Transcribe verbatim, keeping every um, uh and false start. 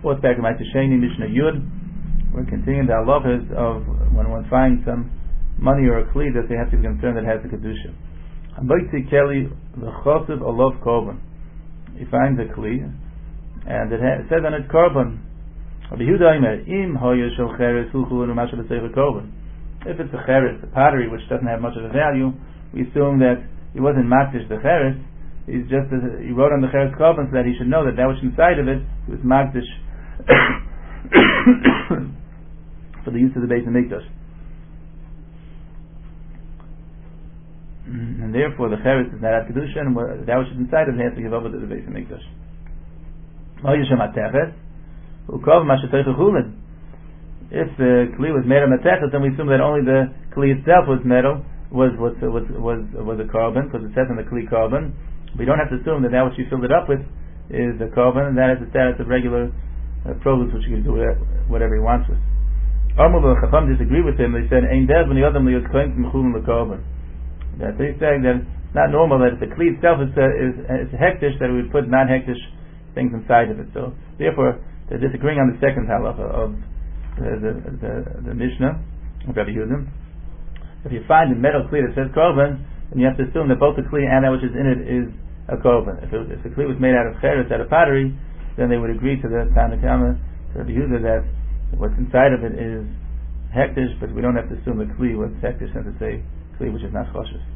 Fourth back of Sheni Mishnah Yud. We're continuing the halachas of when one finds some money or a kli that they have to be concerned that it has a kedusha. Amoitzi keli v'chosiv alav korban. He finds a kli and it, ha- it says on its korban. Im hoya shel cheres hulchu unu masha b'seich korban. If it's a cheres, a pottery which doesn't have much of a value, we assume that he wasn't makdish the cheres. He's just he wrote on the cheres korban so that he should know that that which inside of it he was makdish for the use of the Beis Hamikdash. And therefore the cheres is not at kedusha, and that which is inside of it has to give over to the Beis Hamikdash. If the kli was made of matechet, then we assume that only the kli itself was metal, was was was was, was a carbon, because it says in the kli carbon. We don't have to assume that that which you filled it up with is a carbon, and that is the status of regular uh, produce, which you can do whatever he wants with. Amar the Chacham disagree with him. They said, "Ein dev when the other is going from chulin lekarbon." That they're saying that it's not normal that if the kli itself is uh, is, is hektish, that we would put non-hektish things inside of it. So therefore, they're disagreeing on the second halacha of the the, the, the Mishnah of Rabbi Yehuda. If you find a metal kli that says carbon, then you have to assume that both the kli and that which is in it is a carbon. If, it, if the kli was made out of cheres, out of pottery, then they would agree to the Tanna Kama, to Rabbi Yehuda, that what's inside of it is hektish, but we don't have to assume the kli was hektish, since it's a kli which is not choshesh.